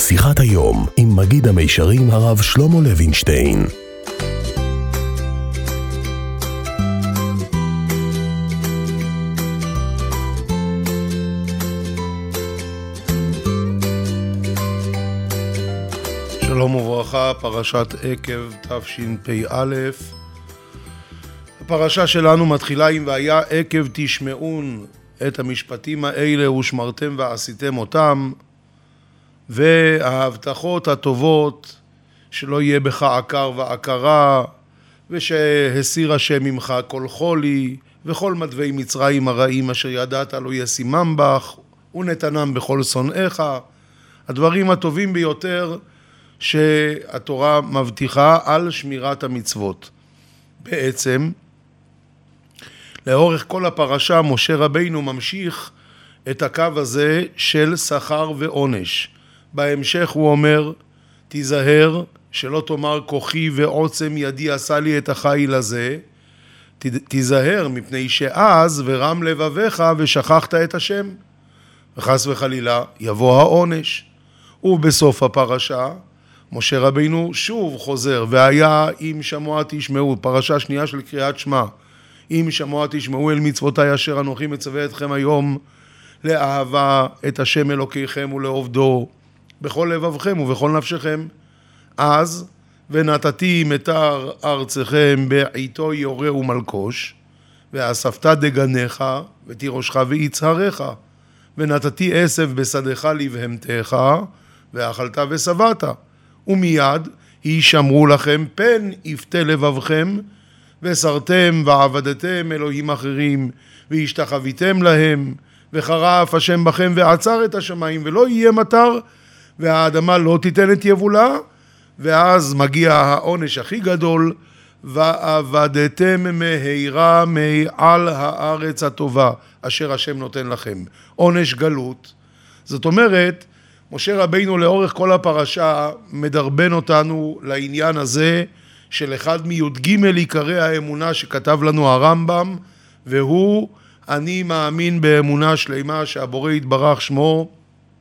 שיחת היום עם מגיד המישרים הרב שלמה לוינשטיין. שלום וברכה, פרשת עקב תשפ"א. הפרשה שלנו מתחילה עם והיה עקב תשמעון את המשפטים האלה ושמרתם ועשיתם אותם, וההבטחות הטובות שלא יהיה בך עקר ועקרה, ושהסיר השם ממך כל חולי, וכל מדווי מצרים הרעים אשר ידעת לא ישימם בך, ונתנם בכל שונאיך. הדברים הטובים ביותר שהתורה מבטיחה על שמירת המצוות. בעצם, לאורך כל הפרשה משה רבינו ממשיך את הקו הזה של שכר ועונש. בהמשך הוא אומר, תיזהר שלא תאמר כוחי ועוצם ידי עשה לי את החיל הזה, תיזהר מפני שאז ורם לבביך ושכחת את השם, וחס וחלילה יבוא העונש. ובסוף הפרשה משה רבינו שוב חוזר, והיה אם שמוע תשמעו, פרשה שנייה של קריאת שמע, אם שמוע תשמעו אל מצוותיי אשר אנוכי מצווה אתכם היום, לאהבה את השם אלוקיכם ולעובדו בכל לבבכם ובכל נפשכם. אז ונתתי מטר ארצכם בעיתו יורה ומלקוש, ואספת דגניך ותירושך ויצהריך, ונתתי עשב בשדך לבהמתך, ואכלת ושבעת. ומיד הישמרו לכם פן יפתה לבבכם, וסרתם ועבדתם אלוהים אחרים, והשתחוויתם להם, וחרף השם בכם ועצר את השמיים, ולא יהיה מטר, והאדמה לא תיתן את יבולה. ואז מגיע העונש הכי גדול, ועבדתם מהירה מעל הארץ הטובה, אשר השם נותן לכם. עונש גלות. זאת אומרת, משה רבינו לאורך כל הפרשה מדרבן אותנו לעניין הזה של אחד מי"ג עיקרי האמונה שכתב לנו הרמב"ם, והוא אני מאמין באמונה שלמה שהבורא יתברך שמו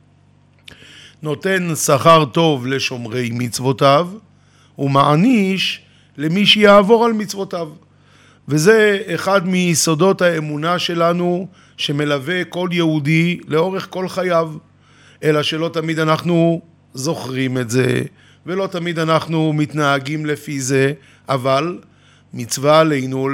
נותן שכר טוב לשומרי מצוותיו ומעניש למי שיעבור על מצוותיו. וזה אחד מיסודות האמונה שלנו שמלווה כל יהודי לאורך כל חייו. אלא שלא תמיד אנחנו זוכרים את זה, ולא תמיד אנחנו מתנהגים לפי זה, אבל מצווה עלינו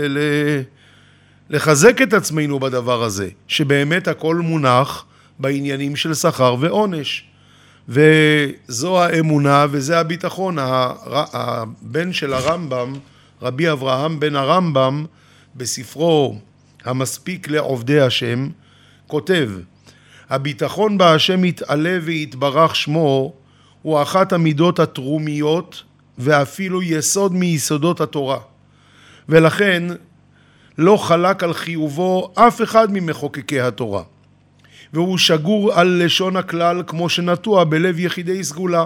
לחזק את עצמנו בדבר הזה, שבאמת הכל מונח בעניינים של שכר ועונש. וזו האמונה וזה הביטחון. הבן של הרמב"ם, רבי אברהם בן הרמב"ם, בספרו המספיק לעובדי השם, כותב, הביטחון בהשם יתעלה ויתברך שמו הוא אחת המידות התרומיות ואפילו יסוד מיסודות התורה, ולכן לא חלק על חיובו אף אחד ממחוקקי התורה, והוא שגור על לשון הכלל כמו שנטוע בלב יחידי סגולה.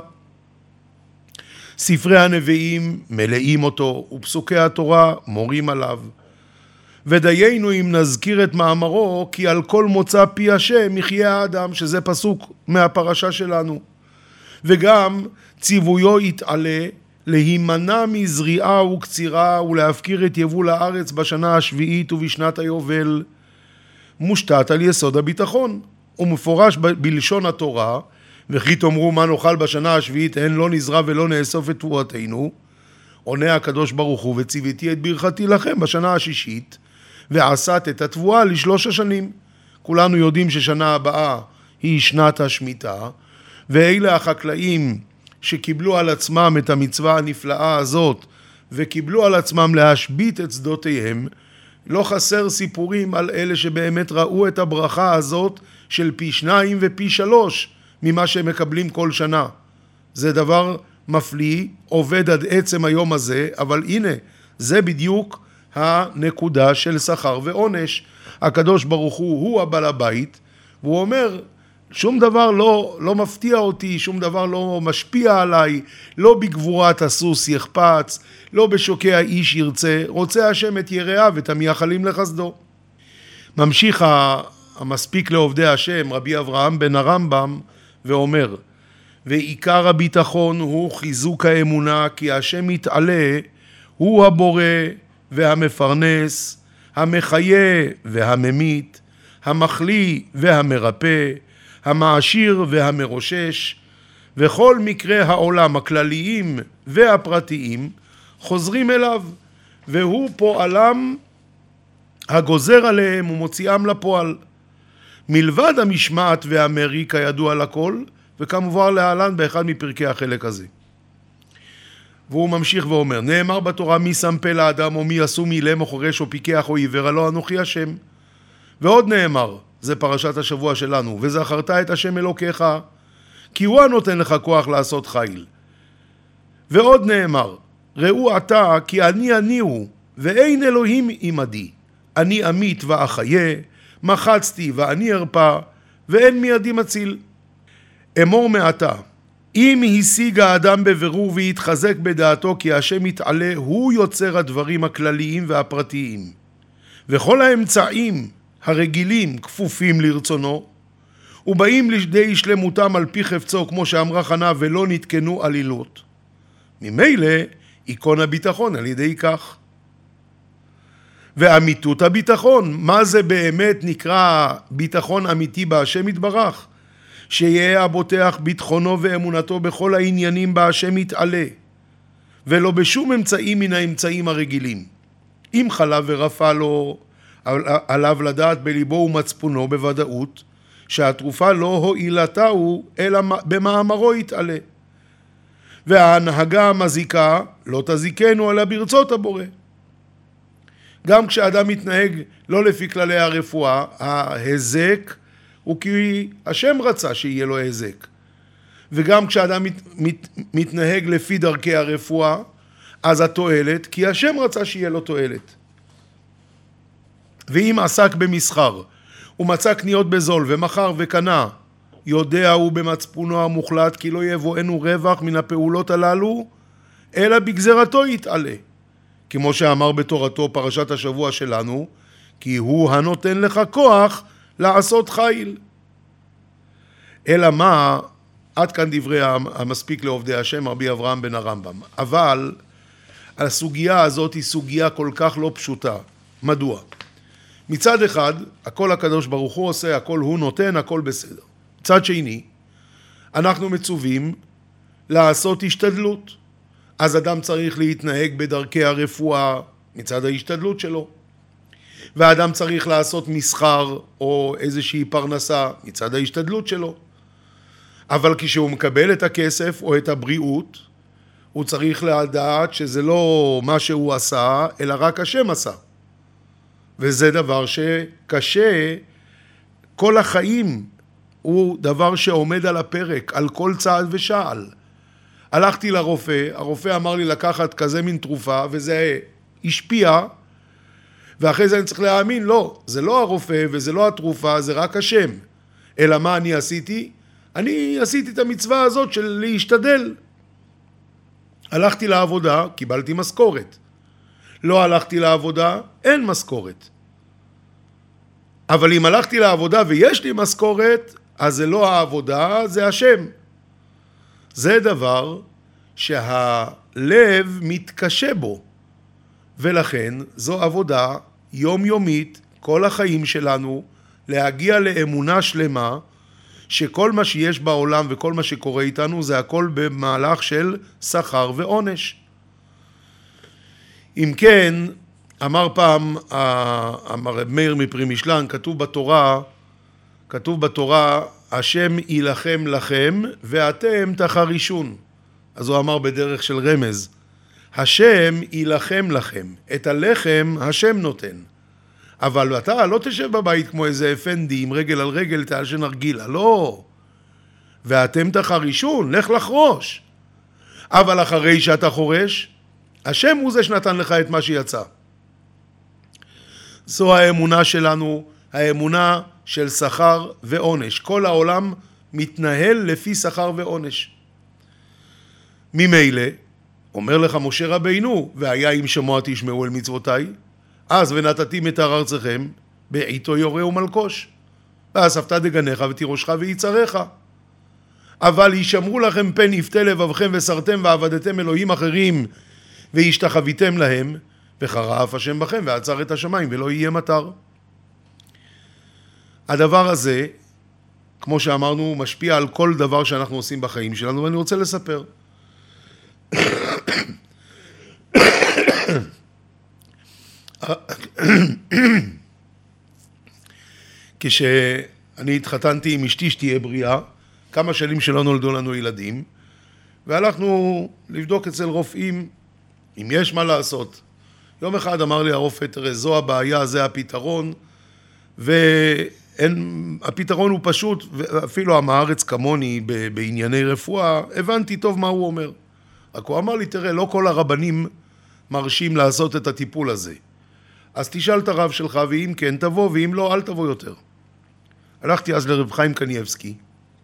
ספרי הנביאים מלאים אותו ופסוקי התורה מורים עליו, ודיינו אם נזכיר את מאמרו כי על כל מוצא פי השם יחיה האדם, שזה פסוק מהפרשה שלנו. וגם ציוויו יתעלה להימנע מזריעה וקצירה ולהפקיר את יבול הארץ בשנה השביעית ובשנת היובל, מושתת על יסוד הביטחון ומפורש בלשון התורה, וכי תאמרו מה נאכל בשנה השביעית אין לא נזרע ולא נאסוף את תבואתנו, עונה הקדוש ברוך הוא וציוויתי את ברכתי לכם בשנה השישית ועשת את התבואה ל3 שנים. כולנו יודעים ששנה הבאה היא שנת השמיטה, ואלה החקלאים שקיבלו על עצמם את המצווה הנפלאה הזאת וקיבלו על עצמם להשבית את שדותיהם, לא חסר סיפורים על אלה שבאמת ראו את הברכה הזאת של פי 2 ופי 3 ממה שהם מקבלים כל שנה. זה דבר מפליא, עובד עד עצם היום הזה, אבל הנה, זה בדיוק הנקודה של שכר ועונש. הקדוש ברוך הוא הבעל הבית, והוא אומר, שום דבר לא מפתיע אותי, שום דבר לא משפיע עליי, לא בגבורת הסוס יחפץ, לא בשוקי האיש ירצה, רוצה השם את יראיו ואת המייחלים לחסדו. ממשיך המספיק לעובדי השם, רבי אברהם בן הרמב"ם, ואומר, ועיקר הביטחון הוא חיזוק האמונה כי השם מתעלה, הוא הבורא והמפרנס, המחיה והממית, המחליא והמרפא, המעשיר והמרושש, וכל מקרי העולם הכלליים והפרטיים חוזרים אליו, והוא פועלם הגוזר עליהם ומוציאם לפועל. מלבד המשמעת והמרי כידוע לכל, וכמובן להלן באחד מפרקי החלק הזה. והוא ממשיך ואומר, נאמר בתורה מי שם פה לאדם או מי ישום אילם או חורש או פיקח או עיוור, הלא אנוכי השם. ועוד נאמר, זה פרשת השבוע שלנו, וזכרת את השם אלוקיך, כי הוא הנותן לך כוח לעשות חיל. ועוד נאמר, ראו אתה כי אני הוא, ואין אלוהים עמדי. אני אמית ואחיה, מחצתי ואני ארפא, ואין מידי מציל. אמור מעתה, אם השיג האדם בבירור והתחזק בדעתו כי השם מתעלה, הוא יוצר הדברים הכלליים והפרטיים. וכל האמצעים הרגילים כפופים לרצונו, ובאים לידי שלמותם על פי חפצו, כמו שאמרה חנה, ולא נתקנו עלילות. ממילא, עיקרון הביטחון על ידי כך. ואמיתות הביטחון, מה זה באמת נקרא ביטחון אמיתי בהשם יתברך? שיהיה הבוטח ביטחונו ואמונתו בכל העניינים בהשם יתעלה, ולא בשום אמצעים מן האמצעים הרגילים. אם חלב ורפא לו, עליו לדעת בליבו ומצפונו בוודאות, שהתרופה לא הועילתה הוא, אלא במאמרו יתעלה. וההנהגה המזיקה לא תזיקנו אלא ברצות הבורא. גם כשאדם מתנהג לא לפי כללי הרפואה, ההזק הוא כי השם רצה שיהיה לו הזק. וגם כשאדם מתנהג לפי דרכי הרפואה, אז התועלת, כי השם רצה שיהיה לו תועלת. ואם עסק במסחר, ומצא קניות בזול ומחר וקנה, יודע הוא במצפונו המוחלט כי לא יבואנו רווח מן הפעולות הללו, אלא בגזרתו יתעלה. כמו שאמר בתורתו פרשת השבוע שלנו, כי הוא הנותן לך כוח לעשות חיל. אלא מה, עד כאן דברי המספיק לעובדי השם, רבי אברהם בן הרמב"ם. אבל הסוגיה הזאת היא סוגיה כל כך לא פשוטה. מדוע? מצד אחד, הכל הקדוש ברוך הוא עושה, הכל הוא נותן, הכל בסדר. מצד שני, אנחנו מצווים לעשות השתדלות. אז אדם צריך להתנהג בדרכי הרפואה מצד ההשתדלות שלו. והאדם צריך לעשות מסחר או איזושהי פרנסה מצד ההשתדלות שלו. אבל כשהוא מקבל את הכסף או את הבריאות, הוא צריך לדעת שזה לא מה שהוא עשה, אלא רק השם עשה. וזה דבר שקשה, כל החיים הוא דבר שעומד על הפרק, על כל צעד ושעל. הלכתי לרופא, הרופא אמר לי לקחת כזה מין תרופה, וזה השפיע, ואחרי זה אני צריך להאמין, לא, זה לא הרופא וזה לא התרופה, זה רק השם. אלא מה אני עשיתי? אני עשיתי את המצווה הזאת של להשתדל. הלכתי לעבודה, קיבלתי משכורת. לא הלכתי לעבודה, אין משכורת. אבל אם הלכתי לעבודה ויש לי משכורת, אז זה לא העבודה, זה השם. זה דבר שהלב מתקשה בו, ולכן זו עבודה יומיומית, כל החיים שלנו, להגיע לאמונה שלמה, שכל מה שיש בעולם וכל מה שקורה איתנו, זה הכל במהלך של שכר ועונש. אם כן, אמר פעם הרב מאיר מפרימישלן, כתוב בתורה, השם ילחם לכם ואתם תחרישון. אז הוא אמר בדרך של רמז, השם ילחם לכם, את הלחם השם נותן. אבל אתה לא תשב בבית כמו איזה אפנדי עם רגל על רגל תעשן הרגילה, לא. ואתם תחרישון, לך לחרוש. אבל אחרי שאתה חורש, השם הוא זה שנתן לך את מה שיצא. זו האמונה שלנו, האמונה של שכר ועונש. כל העולם מתנהל לפי שכר ועונש. ממילא, אומר לך משה רבינו, והיה אם שמוע תשמעו אל מצוותיי, אז ונתתי מתר ארצכם, בעיתו יורה ומלקוש. ואספת דגניך ותירושך ויצריך. אבל ישמרו לכם פן יפתה לבבכם וסרתם ועבדתם אלוהים אחרים והשתחוויתם להם, וחרף השם בכם ועצר את השמיים ולא יהיה מטר. הדבר הזה, כמו שאמרנו, משפיע על כל דבר שאנחנו עושים בחיים שלנו, ואני רוצה לספר. כשאני התחתנתי עם אשתי שתהיה בריאה, כמה שנים שלא נולדו לנו ילדים, והלכנו לבדוק אצל רופאים אם יש מה לעשות. יום אחד אמר לי הרופא, תראה, זו הבעיה, זה הפתרון, והפתרון הוא פשוט, ואפילו עם הארץ כמוני בענייני רפואה, הבנתי טוב מה הוא אומר. רק הוא אמר לי, תראה, לא כל הרבנים מרשים לעשות את הטיפול הזה. אז תשאל את הרב שלך, ואם כן תבוא, ואם לא, אל תבוא יותר. הלכתי אז לרב חיים קניאבסקי,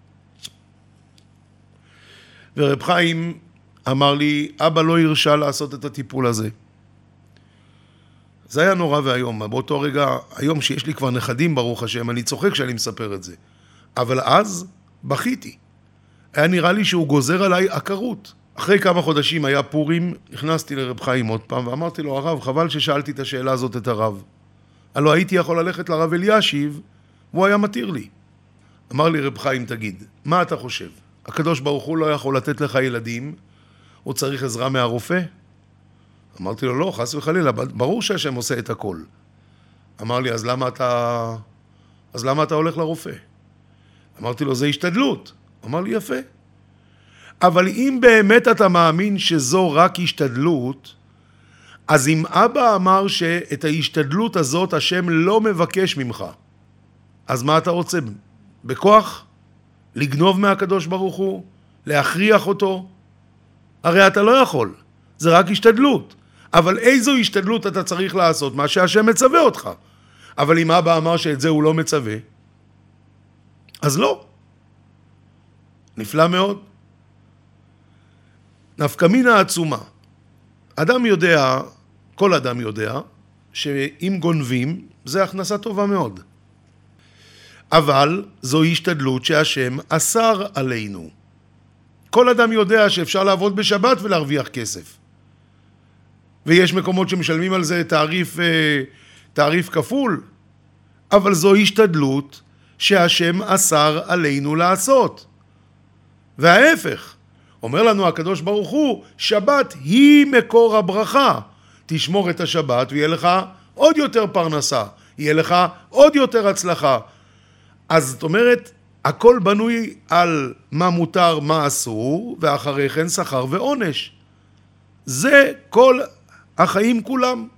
ורב חיים אמר לי, אבא לא הרשה לעשות את הטיפול הזה. זה היה נורא והיום. באותו רגע, היום שיש לי כבר נכדים ברוך השם, אני צוחק כשאני מספר את זה. אבל אז בכיתי. היה נראה לי שהוא גוזר עליי עקרות. אחרי כמה חודשים היה פורים, נכנסתי לרב חיים עוד פעם, ואמרתי לו, הרב, חבל ששאלתי את השאלה הזאת את הרב. הלוא הייתי יכול ללכת לרב אלישיב, והוא היה מתיר לי. אמר לי רב חיים, תגיד, מה אתה חושב? הקדוש ברוך הוא לא יכול לתת לך ילדים, הוא צריך עזרה מהרופא? אמרתי לו, לא, חס וחלילה, ברור שהשם עושה את הכל. אמר לי, אז למה אתה הולך לרופא? אמרתי לו, זה השתדלות. אמר לי, יפה. אבל אם באמת אתה מאמין שזו רק השתדלות, אז אם אבא אמר שאת ההשתדלות הזאת השם לא מבקש ממך, אז מה אתה רוצה? בכוח? לגנוב מהקדוש ברוך הוא? להכריח אותו? הרי אתה לא יכול. זה רק השתדלות. אבל איזו השתדלות אתה צריך לעשות? מה שהשם מצווה אותך. אבל אם אבא אמר שאת זה הוא לא מצווה, אז לא. נפלא מאוד. נפקא מינה עצומה. אדם יודע, כל אדם יודע, שאם גונבים, זה הכנסה טובה מאוד. אבל זו השתדלות שהשם אסר עלינו. כל אדם יודע שאפשר לעבוד בשבת ולהרוויח כסף. ויש מקומות שמשלמים על זה תעריף כפול, אבל זו השתדלות שהשם אסר עלינו לעשות. וההפך, אומר לנו הקדוש ברוך הוא, שבת היא מקור הברכה. תשמור את השבת ויהיה לך עוד יותר פרנסה, יהיה לך עוד יותר הצלחה. אז זאת אומרת, הכל בנוי על מה מותר, מה אסור, ואחרי כן שכר ועונש. זה כל החיים כולם.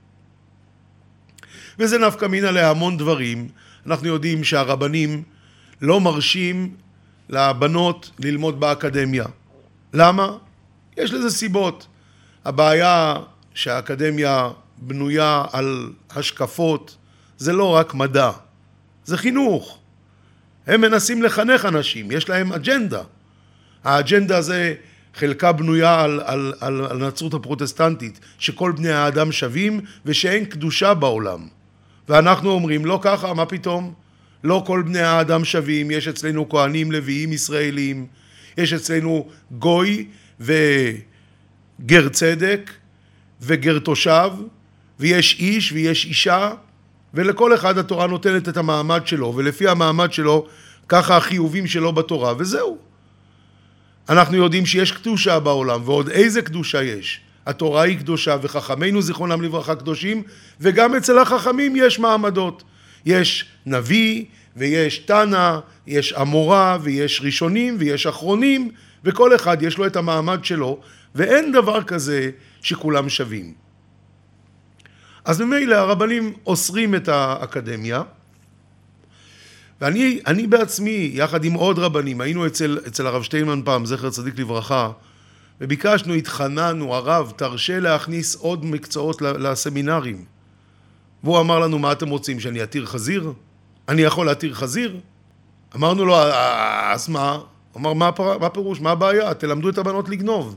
וזה נפקא מינה להמון דברים. אנחנו יודעים שהרבנים לא מרשים לבנות ללמוד באקדמיה. למה? יש לזה סיבות. הבעיה שהאקדמיה בנויה על השקפות, זה לא רק מדע, זה חינוך. הם מנסים לחנך אנשים, יש להם אג'נדה. האג'נדה הזה חלקה בנויה על הנצרות הפרוטסטנטית, שכל בני האדם שווים ושאין קדושה בעולם. ואנחנו אומרים, לא ככה, מה פתאום? לא כל בני האדם שווים, יש אצלנו כהנים, לוויים, ישראלים, יש אצלנו גוי וגר צדק וגר תושב, ויש איש ויש אישה, ולכל אחד התורה נותנת את המעמד שלו, ולפי המעמד שלו, ככה החיובים שלו בתורה, וזהו. אנחנו יודעים שיש קדושה בעולם, ועוד איזה קדושה יש. התורה היא קדושה, וחכמינו זיכרונם לברכה קדושים, וגם אצל החכמים יש מעמדות. יש נביא, ויש תנא, יש אמורה, ויש ראשונים, ויש אחרונים, וכל אחד יש לו את המעמד שלו, ואין דבר כזה שכולם שווים. אז ממילא הרבנים אוסרים את האקדמיה, ואני בעצמי, יחד עם עוד רבנים, היינו אצל הרב שטיינמן פעם, זכר צדיק לברכה, וביקשנו, התחננו, הרב, תרשה להכניס עוד מקצועות לסמינרים. והוא אמר לנו, מה אתם רוצים, שאני אתיר חזיר? אני יכול להתיר חזיר? אמרנו לו, אז מה? הוא אמר, מה פירוש? מה הבעיה? תלמדו את הבנות לגנוב.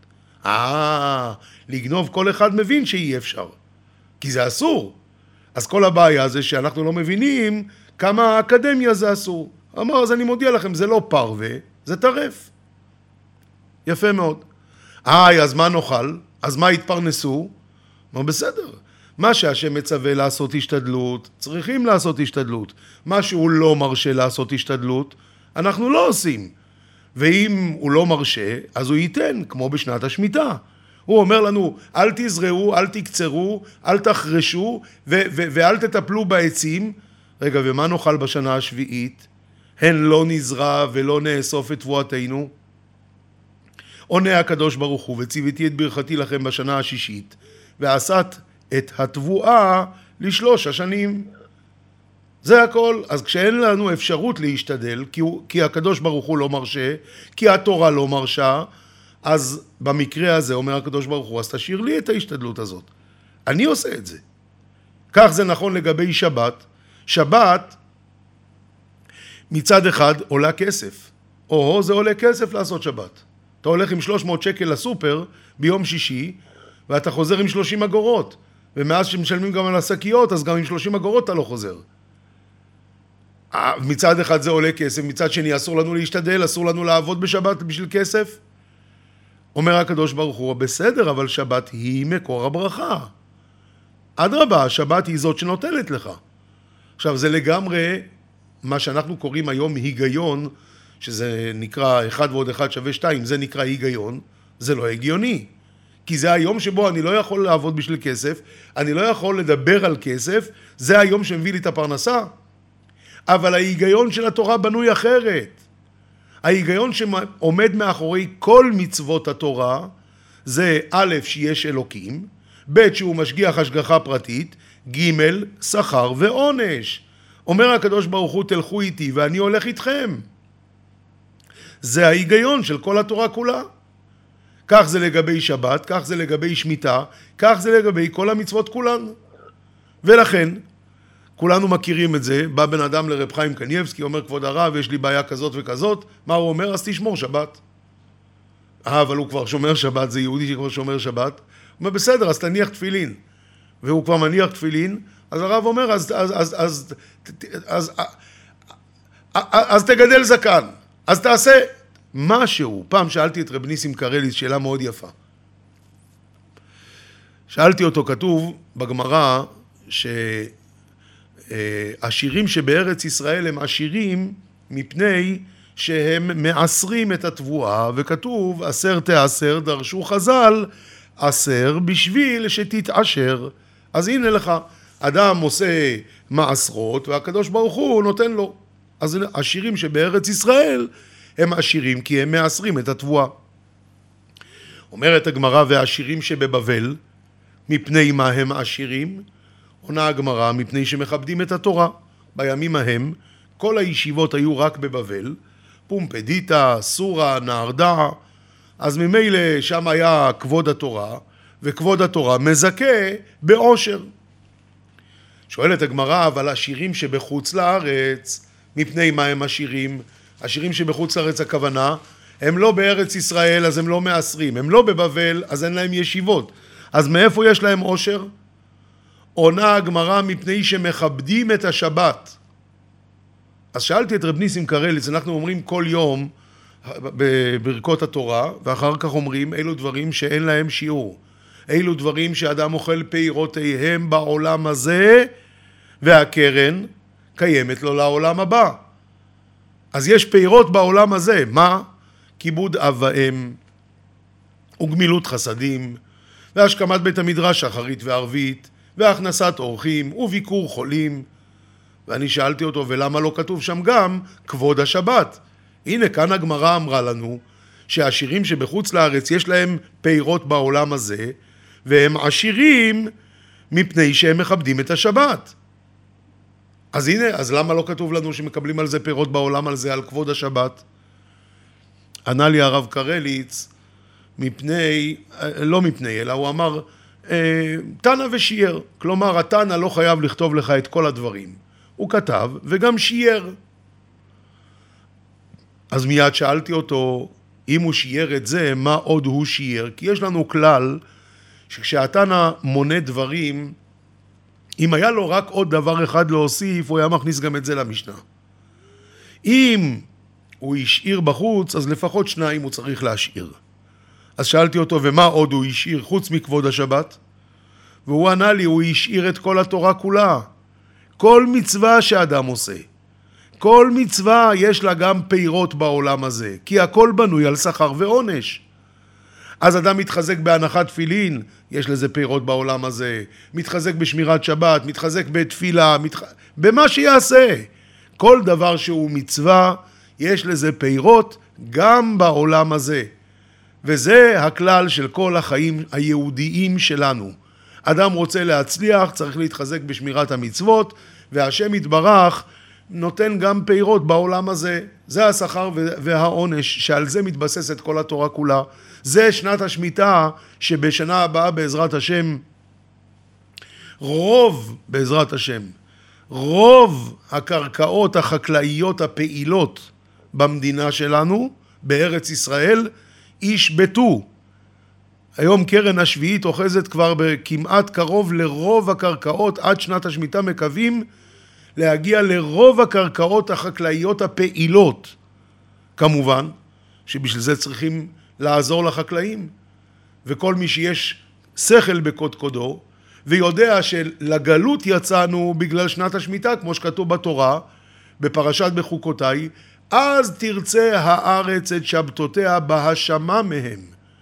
לגנוב כל אחד מבין שאי אפשר. כי זה אסור. אז כל הבעיה זה שאנחנו לא מבינים כמה האקדמיה זה אסור. אמר, אז אני מודיע לכם, זה לא פרווה, זה טרף. יפה מאוד. אז מה נאכל? אז מה יתפרנסו? מה בסדר. מה שהשם מצווה לעשות השתדלות, צריכים לעשות השתדלות. מה שהוא לא מרשה לעשות השתדלות, אנחנו לא עושים. ואם הוא לא מרשה, אז הוא ייתן, כמו בשנת השמיטה. הוא אומר לנו, אל תזרעו, אל תקצרו, אל תחרשו, ואל תטפלו בעצים. רגע, ומה נאכל בשנה השביעית? הן לא נזרע ולא נאסוף את תבואתנו. עונה הקדוש ברוך הוא, וציוויתי את ברכתי לכם בשנה השישית, ועשת את התבואה לשלוש השנים. זה הכל. אז כשאין לנו אפשרות להשתדל, כי הקדוש ברוך הוא לא מרשה, כי התורה לא מרשה, אז במקרה הזה אומר הקדוש ברוך הוא, אז תשאיר לי את ההשתדלות הזאת. אני עושה את זה. כך זה נכון לגבי שבת. שבת מצד אחד עולה כסף. זה עולה כסף לעשות שבת. אתה הולך עם 300 שקל לסופר ביום שישי, ואתה חוזר עם 30 אגורות. ומאז שמשלמים גם על השקיות, אז גם עם 30 אגורות אתה לא חוזר. מצד אחד זה עולה כסף, מצד שני אסור לנו להשתדל, אסור לנו לעבוד בשבת בשביל כסף. אומר הקדוש ברוך הוא, בסדר, אבל שבת היא מקור הברכה. אדרבה, שבת היא זאת שנותנת לך. עכשיו, זה לגמרי מה שאנחנו קוראים היום היגיון, שזה נקרא 1 ועוד 1 שווה 2, זה נקרא היגיון, זה לא הגיוני. כי זה היום שבו אני לא יכול לעבוד בשביל כסף, אני לא יכול לדבר על כסף, זה היום שמביא לי את הפרנסה. אבל ההיגיון של התורה בנוי אחרת. ההיגיון שעומד מאחורי כל מצוות התורה, זה א', שיש אלוקים, ב', שהוא משגיח השגחה פרטית, ג', שכר ועונש. אומר הקדוש ברוך הוא, תלכו איתי ואני הולך איתכם. זה ההיגיון של כל התורה כולה. כך זה לגבי שבת, כך זה לגבי שמיטה, כך זה לגבי כל המצוות כולן. ולכן, כולנו מכירים את זה, בא בן אדם לרב חיים קניבסקי, אומר כבוד הרב, יש לי בעיה כזאת וכזאת, מה הוא אומר? אז תשמור שבת. אבל הוא כבר שומר שבת, זה יהודי שכבר שומר שבת. הוא אומר, בסדר, אז תניח תפילין. והוא כבר מניח תפילין, אז הרב אומר, אז תגדל זקן, אז תעשה משהו. פעם שאלתי את רב ניסים קרליץ, שאלה מאוד יפה. שאלתי אותו, כתוב בגמרא, שהשירים שבארץ ישראל הם עשירים מפני שהם מעשרים את התבואה, וכתוב, 10 תעשר, דרשו חז"ל, 10 בשביל שתתעשר. אז הנה לך, אדם עושה מעשרות, והקדוש ברוך הוא נותן לו. אז השירים שבארץ ישראל הם עשירים, כי הם מעשרים את התבואה. אומרת הגמרא, והעשירים שבבבל, מפני מה הם עשירים? עונה הגמרא, מפני שמכבדים את התורה. בימים ההם, כל הישיבות היו רק בבבל, פומפדיטה, סורה, נהרדה, אז ממילא שם היה כבוד התורה, וכבוד התורה מזכה בעושר. שואלת הגמרא, אבל השירים שבחוץ לארץ, מפני מה הם השירים? השירים שבחוץ לארץ הכוונה, הם לא בארץ ישראל, אז הם לא מעשרים, הם לא בבבל, אז אין להם ישיבות. אז מאיפה יש להם עושר? עונה הגמרא, מפני שמכבדים את השבת. אז שאלתי את רב ניסים קרליץ, אנחנו אומרים כל יום בברכות התורה, ואחר כך אומרים, אלו דברים שאין להם שיעור. אלו דברים שאדם אוכל פירותיהם בעולם הזה, והקרן קיימת לו לעולם הבא. אז יש פירות בעולם הזה. מה? כיבוד אב ואם, וגמילות חסדים, והשכמת בית המדרש שחרית וערבית, והכנסת אורחים, וביקור חולים. ואני שאלתי אותו, ולמה לא כתוב שם גם כבוד השבת? הנה, כאן הגמרא אמרה לנו, שהעשירים שבחוץ לארץ יש להם פירות בעולם הזה, והם עשירים מפני שהם מכבדים את השבת. אז הנה, אז למה לא כתוב לנו שמקבלים על זה פירות בעולם הזה, על כבוד השבת? ענה לי הרב קרליץ, לא מפני, אלא הוא אמר, תנא ושיער. כלומר, התנא לא חייב לכתוב לך את כל הדברים. הוא כתב וגם שיער. אז מיד שאלתי אותו, אם הוא שיער את זה, מה עוד הוא שיער? כי יש לנו כלל, שכשהתנא מונה דברים, אם היה לו רק עוד דבר אחד להוסיף, הוא היה מכניס גם את זה למשנה. אם הוא השאיר בחוץ, אז לפחות 2 הוא צריך להשאיר. אז שאלתי אותו, ומה עוד הוא השאיר חוץ מכבוד השבת? והוא ענה לי, הוא השאיר את כל התורה כולה. כל מצווה שאדם עושה, כל מצווה יש לה גם פירות בעולם הזה, כי הכל בנוי על שכר ועונש. אז אדם מתחזק בהנחת תפילין, יש לזה פירות בעולם הזה. מתחזק בשמירת שבת, מתחזק בתפילה, במה שיעשה. כל דבר שהוא מצווה, יש לזה פירות גם בעולם הזה. וזה הכלל של כל החיים היהודיים שלנו. אדם רוצה להצליח, צריך להתחזק בשמירת המצוות, והשם יתברך נותן גם פירות בעולם הזה. זה השכר והעונש, שעל זה מתבססת כל התורה כולה. זה שנת השמיטה, שבשנה הבאה בעזרת השם, רוב הקרקעות החקלאיות הפעילות במדינה שלנו, בארץ ישראל, ישבטו. היום קרן השביעית אוחזת כבר בכמעט קרוב לרוב הקרקעות, עד שנת השמיטה מקווים להגיע לרוב הקרקעות החקלאיות הפעילות. כמובן שבשביל זה צריכים לעזור לחקלאים, וכל מי שיש שכל בקודקודו, ויודע שלגלות יצאנו בגלל שנת השמיטה, כמו שכתוב בתורה, בפרשת בחוקותיי, אז תרצה הארץ את שבתותיה בהשמה מהם.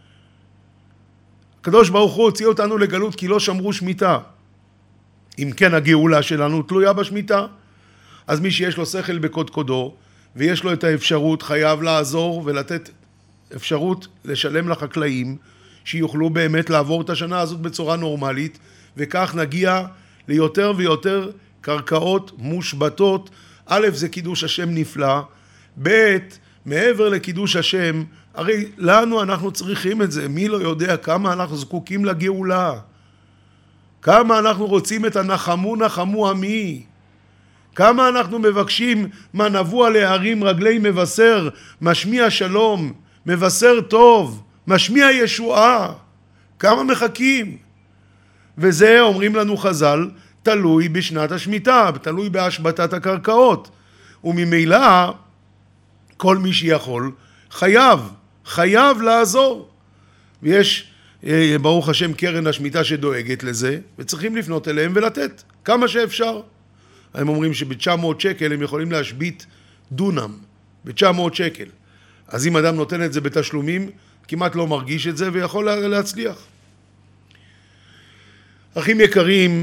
הקדוש ברוך הוא הוציא אותנו לגלות כי לא שמרו שמיטה. אם כן הגאולה שלנו תלויה בשמיטה, אז מי שיש לו שכל בקודקודו, ויש לו את האפשרות, חייב לעזור ולתת אפשרות לשלם לחקלאים, שיוכלו באמת לעבור את השנה הזאת בצורה נורמלית, וכך נגיע ליותר ויותר קרקעות מושבתות. א', זה קידוש השם נפלא, ב', מעבר לקידוש השם, הרי לנו אנחנו צריכים את זה, מי לא יודע כמה אנחנו זקוקים לגאולה, כמה אנחנו רוצים את נחמו עמי, כמה אנחנו מבקשים מה נבוא על הערים רגלי מבשר, משמיע שלום, מבשר טוב, משמיע ישועה, כמה מחכים. וזה אומרים לנו חז"ל, תלוי בשנת השמיטה, תלוי בהשבתת הקרקעות, וממילא כל מי שיכול חייב לעזור. ויש ברוך השם קרן השמיטה שדואגת לזה, וצריכים לפנות אליהם ולתת כמה שאפשר. הם אומרים שב-900 שקל הם יכולים להשבית דונם, ב-900 שקל. אז אם אדם נותן את זה בתשלומים, כמעט לא מרגיש את זה ויכול להצליח. אחים יקרים,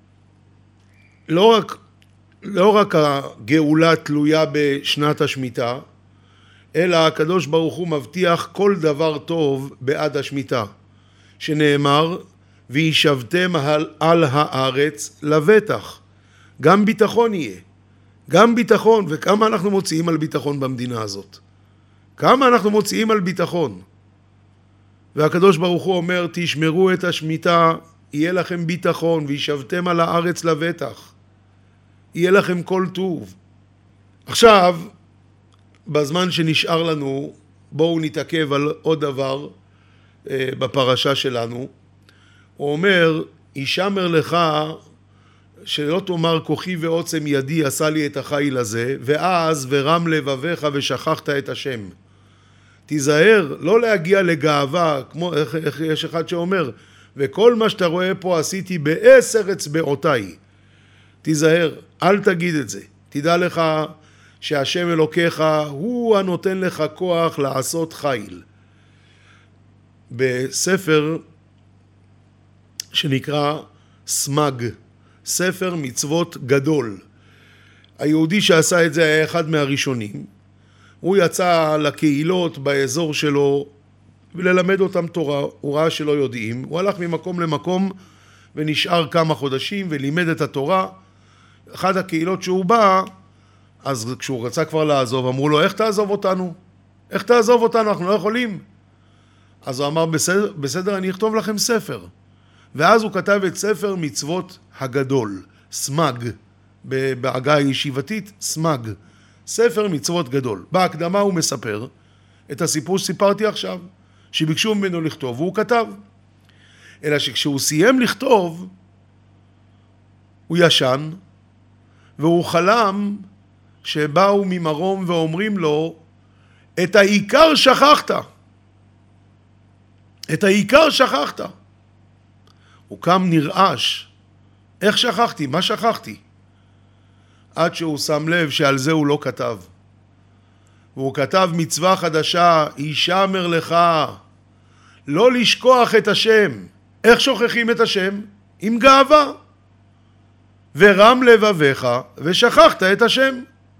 לא רק הגאולה תלויה בשנת השמיטה, אלא הקדוש ברוך הוא מבטיח כל דבר טוב בעד השמיטה, שנאמר, וישבתם על הארץ לבטח. גם ביטחון יהיה, גם ביטחון. וכמה אנחנו מוציאים על ביטחון במדינה הזאת? כמה אנחנו מוציאים על ביטחון? והקדוש ברוך הוא אומר, תשמרו את השמיטה, יהיה לכם ביטחון, וישבתם על הארץ לבטח. יהיה לכם כל טוב. עכשיו, בזמן שנשאר לנו, בואו נתעכב על עוד דבר בפרשה שלנו. הוא אומר, ישמר לך שלא תאמר כוחי ועוצם ידי עשה לי את החיל הזה, ואז ורם לבביך ושכחת את השם. תיזהר לא להגיע לגאווה, כמו איך יש אחד שאומר, וכל מה שאתה רואה פה עשיתי ב10 אצבעותיי. תיזהר, אל תגיד את זה. תדע לך שהשם אלוקיך הוא הנותן לך כוח לעשות חיל. בספר שנקרא סמג, ספר מצוות גדול. היהודי שעשה את זה היה אחד מהראשונים. הוא יצא לקהילות באזור שלו וללמד אותם תורה. הוא ראה שלא יודעים. הוא הלך ממקום למקום ונשאר כמה חודשים ולימד את התורה. אחת הקהילות שהוא בא, אז כשהוא רצה כבר לעזוב, אמרו לו, איך תעזוב אותנו? איך תעזוב אותנו? אנחנו לא יכולים. אז הוא אמר, בסדר, אני אכתוב לכם ספר. ואז הוא כתב את ספר מצוות הגדול, סמג, בעגה הישיבתית, סמג, ספר מצוות גדול. בהקדמה הוא מספר את הסיפור שסיפרתי עכשיו, שביקשו ממנו לכתוב, והוא כתב. אלא שכשהוא סיים לכתוב, הוא ישן, והוא חלם שבאו ממרום ואומרים לו את העיקר שכחת. את העיקר שכחת. הוא קם נרעש. איך שכחתי? מה שכחתי? עד שהוא שם לב שעל זה הוא לא כתב. והוא כתב מצווה חדשה, הישמר לך, לא לשכוח את השם. איך שוכחים את השם? עם גאווה. ורם לבביך ושכחת את השם.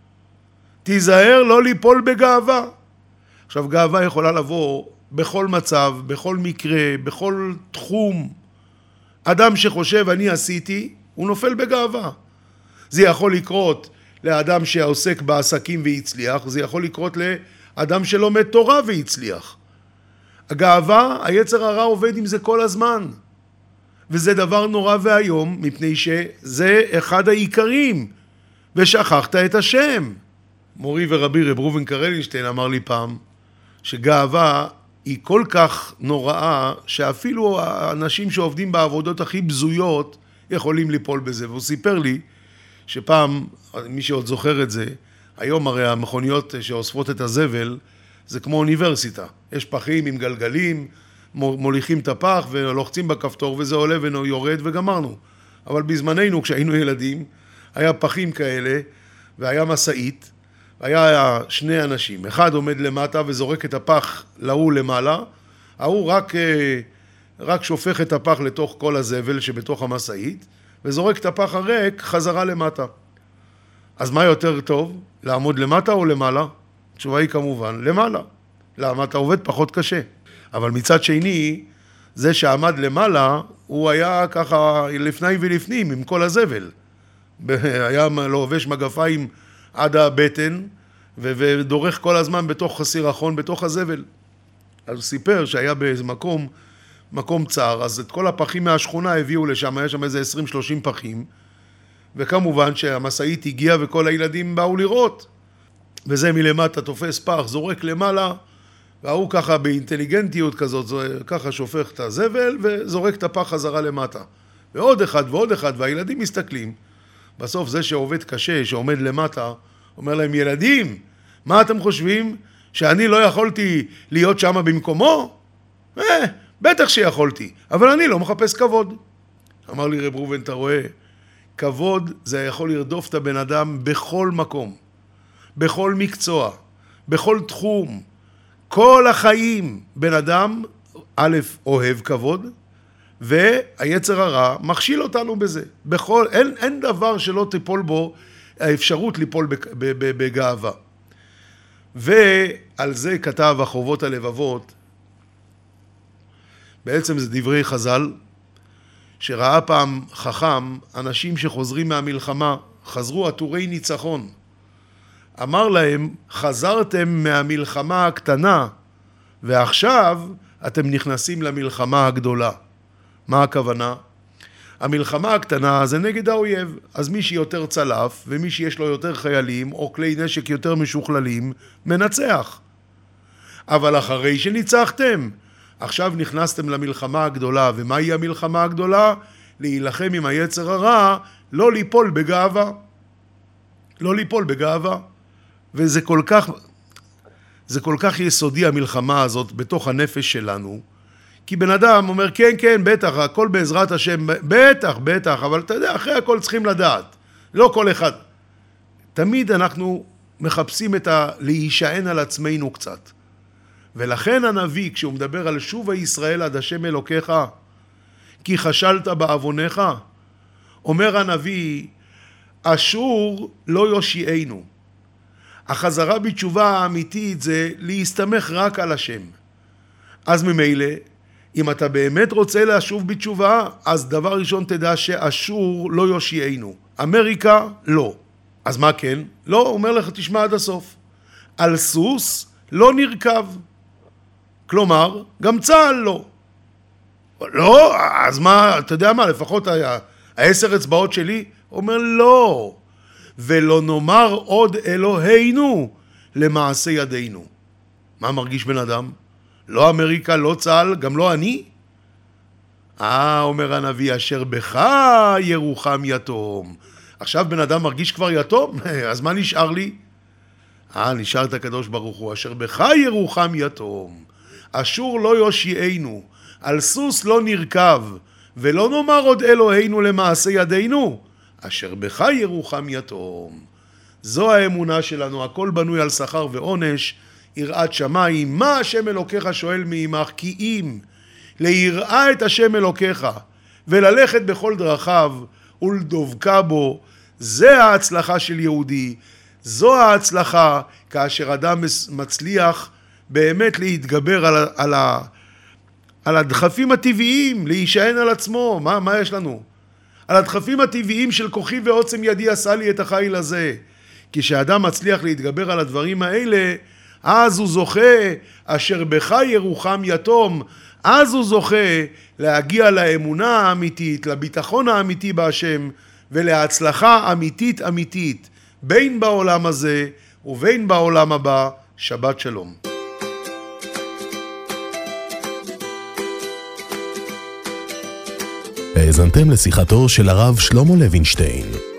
תיזהר לא ליפול בגאווה. עכשיו, גאווה יכולה לבוא בכל מצב, בכל מקרה, בכל תחום. אדם שחושב אני עשיתי, הוא נופל בגאווה. זה יכול לקרות לאדם שעוסק בעסקים והצליח, זה יכול לקרות לאדם שלומד תורה והצליח. הגאווה, היצר הרע עובד עם זה כל הזמן. וזה דבר נורא והיום, מפני שזה אחד העיקרים. ושכחת את השם. מורי ורבי רב ראובן קרלינשטיין אמר לי פעם, שגאווה היא כל כך נוראה, שאפילו האנשים שעובדים בעבודות הכי בזויות, יכולים ליפול בזה. והוא סיפר לי, שפעם, מי שעוד זוכר את זה, היום הרי המכוניות שאוספות את הזבל, זה כמו אוניברסיטה. יש פחים עם גלגלים, מוליכים את הפח ולוחצים בכפתור וזה עולה ויורד וגמרנו. אבל בזמננו, כשהיינו ילדים, היה פחים כאלה והיה מסעית, היה שני אנשים. אחד עומד למטה וזורק את הפח להוא למעלה, ההוא רק שופך את הפח לתוך כל הזבל שבתוך המסעית, וזורק את הפח הריק חזרה למטה. אז מה יותר טוב? לעמוד למטה או למעלה? התשובה היא כמובן למעלה. למה? אתה עובד פחות קשה. אבל מצד שני, זה שעמד למעלה, הוא היה ככה לפני ולפנים עם כל הזבל. היה לובש מגפיים עד הבטן, ודורך כל הזמן בתוך הסירחון, בתוך הזבל. אז הוא סיפר שהיה באיזה מקום צר, אז את כל הפחים מהשכונה הביאו לשם, היה שם איזה 20-30 פחים, וכמובן שהמסעית הגיעה וכל הילדים באו לראות. וזה מלמטה תופס פח, זורק למעלה, והוא ככה באינטליגנטיות כזאת, ככה שופך את הזבל וזורק את הפח חזרה למטה. ועוד אחד ועוד אחד, והילדים מסתכלים. בסוף זה שעובד קשה, שעומד למטה, אומר להם, ילדים, מה אתם חושבים? שאני לא יכולתי להיות שם במקומו? בטח שיכולתי, אבל אני לא מחפש כבוד. אמר לי רב ראובן, אתה רואה, כבוד זה יכול לרדוף את הבן אדם בכל מקום, בכל מקצוע, בכל תחום, כל החיים. בן אדם, א', אוהב כבוד, והיצר הרע מכשיל אותנו בזה. אין דבר שלא תיפול בו האפשרות ליפול בגאווה. ועל זה כתב החובות הלבבות, בעצם זה דברי חז"ל, שראה פעם חכם, אנשים שחוזרים מהמלחמה, חזרו עטורי ניצחון. אמר להם, חזרתם מהמלחמה הקטנה, ועכשיו אתם נכנסים למלחמה הגדולה. מה הכוונה? המלחמה הקטנה זה נגד האויב, אז מי שיותר צלף, ומי שיש לו יותר חיילים, או כלי נשק יותר משוכללים, מנצח. אבל אחרי שניצחתם, עכשיו נכנסתם למלחמה הגדולה, ומהי המלחמה הגדולה? להילחם עם היצר הרע, לא ליפול בגאווה. לא ליפול בגאווה. וזה כל כך יסודי המלחמה הזאת בתוך הנפש שלנו, כי בן אדם אומר, כן, כן, בטח, הכל בעזרת השם, בטח, אבל אתה יודע, אחרי הכל צריכים לדעת. לא כל אחד. תמיד אנחנו מחפשים להישען על עצמנו קצת. ולכן הנביא, כשהוא מדבר על שוב הישראל עד השם אלוקיך, כי חשלת בעוונך, אומר הנביא, אשור לא יושיענו. החזרה בתשובה האמיתית זה להסתמך רק על השם. אז ממילא, אם אתה באמת רוצה לשוב בתשובה, אז דבר ראשון תדע שאשור לא יושיענו. אמריקה לא. אז מה כן? לא, אומר לך תשמע עד הסוף. על סוס לא נרכב. כלומר, גם צהל לא. לא, אז מה, אתה יודע מה, לפחות 10 אצבעות שלי, אומר לא. ולא נאמר עוד אלוהינו למעשה ידינו. מה מרגיש בן אדם? לא אמריקה, לא צהל, גם לא אני? אומר הנביא, אשר בך ירוחם יתום. עכשיו בן אדם מרגיש כבר יתום? אז מה נשאר לי? נשאר את הקדוש ברוך הוא, אשר בך ירוחם יתום, אשור לא יושיענו, על סוס לא נרכב, ולא נאמר עוד אלוהינו למעשה ידינו, אשר בך ירוחם יתום. זו האמונה שלנו, הכל בנוי על שכר ועונש, יראת שמיים. מה השם אלוקיך שואל מעמך? כי אם ליראה את השם אלוקיך, וללכת בכל דרכיו, ולדבקה בו, זה ההצלחה של יהודי. זו ההצלחה כאשר אדם מצליח באמת להתגבר על הדחפים הטבעיים, להישען על עצמו. מה יש לנו? על הדחפים הטבעיים של כוחי ועוצם ידי עשה לי את החיל הזה. כשאדם מצליח להתגבר על הדברים האלה, אז הוא זוכה, אשר בך ירוחם יתום, אז הוא זוכה להגיע לאמונה האמיתית, לביטחון האמיתי בהשם, ולהצלחה אמיתית אמיתית, בין בעולם הזה ובין בעולם הבא. שבת שלום. האזנתם לשיחתו של הרב שלמה לוינשטיין.